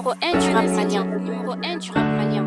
Numéro 1 du rap malien. Numéro 1 du rap malien.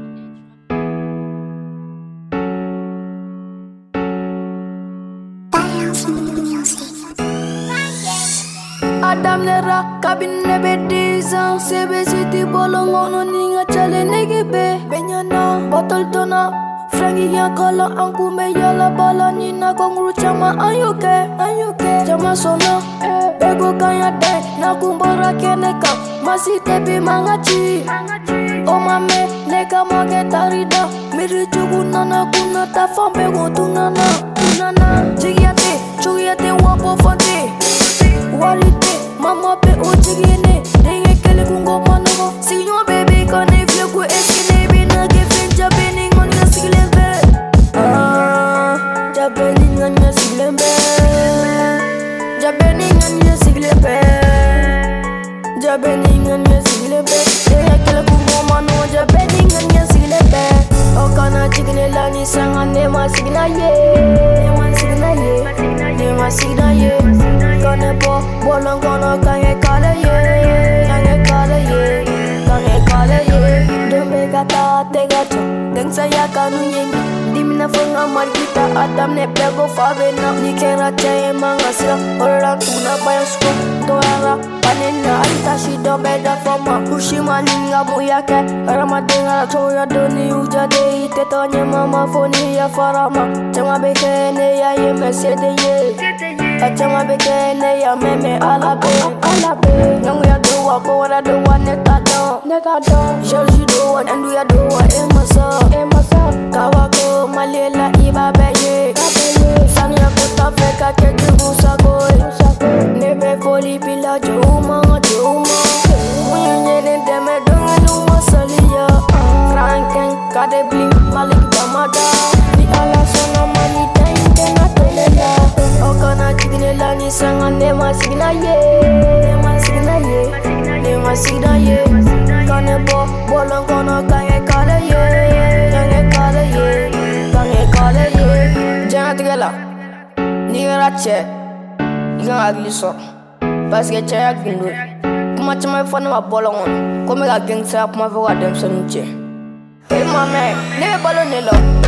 Adam nera kabine be dizan sebe siti bolongo no ninga chale nege be benyana botol tona frangi ya kala anku me yala bala nina kongru chama ayuke chama sona bego kaya de na kumbora keneka masi tebi mangachi o mame neka moge tarida miri chugu nana kuna ta fambe go tunana chugiyate wapo fonte walite mama pe ojigine denge kele kungo manogo sinyo baby kone vle ku eskine bina ke finja beni ngonya siglembe jabeni ngonya siglembe jabeni ngonya siglembe denge kele kungo manogo jabeni ngonya siglembe okana chigine lani sangane ma signa ye Kane po bolong kono kange kale ye Dombe kata tega cho Deng saya kanu yengi Dimina funga margita Adam ne pego fabe na Nikera chaye mangasira Orang tuna bayang suko Doara panena Alitashi dombe da foma Ushima ninga muyake Ramadenga la choya doni ujade Itetonye mama foni ya farama Chama bekene ya ye mesede ye Achama bekene ya meme alabe Nyangu ya doa ko wana doa neka don Jorji doa nandu ya doa emasa Kawako malela ibabe ye Sani ya kuta feka keju musagoy Nebe foli pila jouma Munye nendeme dungenu masalia Franken kade bling malik damada Ni ala sona mani tainte na telela Okana chigine lani sanga nema signa ye Kane bo bolong kono kange kale ye Jangan tigala Ni gara che Ikan agli so Parce que che agli Kuma chama fana ma bolong on Kome ga geng sa kuma fwa dem so nche Hey mame Ne balo ne lo